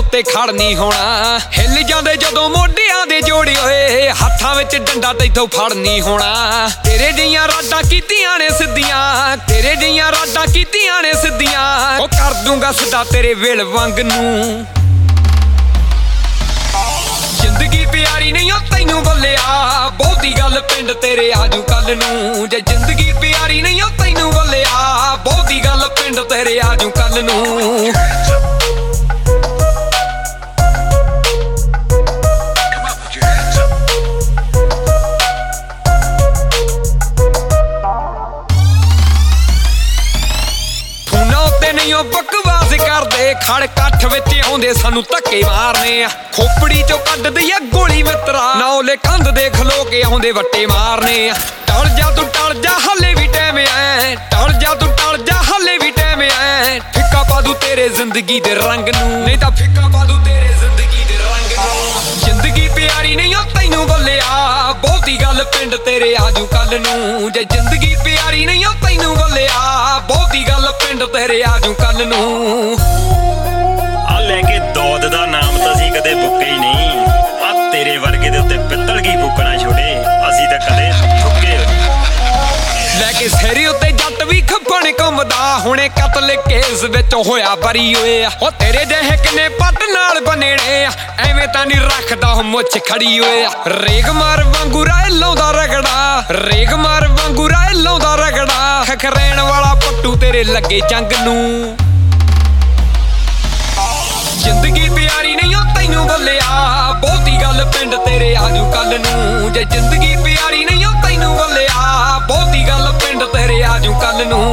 ਉੱਤੇ ਖੜ ਨਹੀਂ ਹੋਣਾ। ਹਿੱਲ ਜਾਂਦੇ ਜਦੋਂ ਮੋਢਿਆਂ ਦੇ ਜੋੜੇ ਹੋਏ, ਹੱਥਾਂ ਵਿੱਚ ਡੰਡਾ ਤੈਥੋਂ ਫੜ ਨਹੀਂ ਹੋਣਾ। ਤੇਰੇ ਜਿਹੀਆਂ ਰਾਡਾਂ ਕੀਤੀਆਂ ਨੇ ਸਿੱਧੀਆਂ, ਤੇਰੇ ਜਿਹੀਆਂ ਰਾਡਾਂ ਕੀਤੀਆਂ ਨੇ ਸਿੱਧੀਆਂ, ਉਹ ਕਰ ਦੂੰਗਾ ਸਿੱਧਾ ਤੇਰੇ ਵੇਲ ਵਾਂਗ ਨੂੰ। ਜ਼ਿੰਦਗੀ ਪਿਆਰੀ ਨਹੀਂ ਓ ਤੈਨੂੰ ਬੱਲਿਆ, ਬਹੁਤੀ ਗੱਲ ਪਿੰਡ ਤੇਰੇ ਆਜੂ ਕੱਲ ਨੂੰ। ਜੇ ਜ਼ਿੰਦਗੀ ਪਿਆਰੀ ਨਹੀਂ ਓ ਤੈਨੂੰ ਬੱਲਿਆ, ਬਹੁਤੀ ਗੱਲ ਪਿੰਡ ਤੇਰੇ ਆਜੂ ਕੱਲ ਨੂੰ। ਨਹੀਂ ਉਹ ਬਕਵਾਸ ਕਰਦੇ, ਖੜ ਕੱਠ ਵਿੱਚ ਆਉਂਦੇ ਸਾਨੂੰ ਧੱਕੇ ਮਾਰਨੇ ਆ। ਖੋਪੜੀ ਚੋਂ ਕੱਢਦੀ ਆ ਗੋਲੀ ਮਿੱਤਰਾ, ਨੌਲੇ ਕੰਧ ਦੇ ਖਲੋ ਕੇ ਆਉਂਦੇ ਵੱਟੇ ਮਾਰਨੇ ਆ। ਟਲ ਜਾ ਤੂੰ ਟਲ ਜਾ ਹਲੇ ਵੀ ਟਾਈਮ ਐ, ਟਲ ਜਾ ਤੂੰ ਟਲ ਜਾ ਹਲੇ ਵੀ ਟਾਈਮ ਐ। ਫਿੱਕਾ ਪਾ ਦੂ ਤੇਰੇ ਜ਼ਿੰਦਗੀ ਦੇ ਰੰਗ ਨੂੰ, ਨਹੀਂ ਤਾਂ ਫਿੱਕਾ ਪਾ ਦੂ ਤੇਰੇ ਜ਼ਿੰਦਗੀ ਦੇ ਰੰਗ ਨੂੰ। ਜ਼ਿੰਦਗੀ ਪਿਆਰੀ ਨਹੀਂ ਓ ਤੈਨੂੰ ਬੱਲਿਆ, ਬਹੁਤੀ ਗੱਲ ਪਿੰਡ ਤੇਰੇ ਆਜੂ ਕੱਲ ਨੂੰ। ਜੇ ਜ਼ਿੰਦਗੀ ਪਿਆਰੀ ਨਹੀਂ ਓ ਤੈਨੂੰ ਬੱਲਿਆ, ਬਹੁਤੀ ਗੱਲ ਪਿੰਡ ਤੇਰੇ ਆਜੂ ਕੱਲ ਨੂੰ। ਆ ਲੈ ਕੇ ਦੌਦ ਦਾ ਨਾਮ ਤਾਂ ਅਸੀਂ ਕਦੇ ਬੁੱਕੇ ਹੀ ਨਹੀਂ, ਆ ਤੇਰੇ ਵਰਗੇ ਦੇ ਉੱਤੇ ਪਿੱਤਲ ਕੀ ਬੁੱਕਣਾ ਛੋੜੇ, ਅਸੀਂ ਤਾਂ ਕਦੇ ਠੁੱਕੇ। ਲੈ ਕੇ ਸਿਰੇ ਉੱਤੇ ਜੱਟ ਵੀ ਖੱਪਣ ਘੁੰਮਦਾ, ਹੁਣੇ ਕਤਲ ਕੇਸ ਵਿੱਚ ਹੋਇਆ ਬਰੀ ਹੋਏ ਆ। ਉਹ ਤੇਰੇ ਜਿਹੇ ਕਿੰਨੇ ਪੱਟ ਨਾਲ ਬਨੇੜੇ ਆ, ਐਵੇਂ ਤਾਂ ਨਹੀਂ ਰੱਖਦਾ ਮੁੱਛ ਖੜੀ ਹੋਏ ਆ। ਰੇਗ ਮਾਰ ਵਾਂਗੂ ਰਾਏ ਲਾਉਂਦਾ ਰਗੜਾ, ਰੇਗ ਮਾਰ ਵਾਂਗੂ ਰਾਏ ਲਾਉਂਦਾ ਰਗੜਾ, ਖਖਰੈਣ ਵਾਲਾ ਪੱਟੂ ਤੇਰੇ ਲੱਗੇ ਜੰਗ ਨੂੰ। ਜ਼ਿੰਦਗੀ ਪਿਆਰੀ ਨਹੀਂ ਓ ਤੈਨੂੰ ਬੱਲਿਆ, ਬਹੁਤੀ ਗੱਲ ਪਿੰਡ ਤੇਰੇ ਆਜੂ ਕੱਲ ਨੂੰ। ਜੇ ਜ਼ਿੰਦਗੀ ਪਿਆਰੀ ਨਹੀਂ ਓ ਤੈਨੂੰ ਬੱਲਿਆ, ਬਹੁਤੀ ਗੱਲ ਪਿੰਡ ਤੇਰੇ ਆਜੂ ਕੱਲ ਨੂੰ।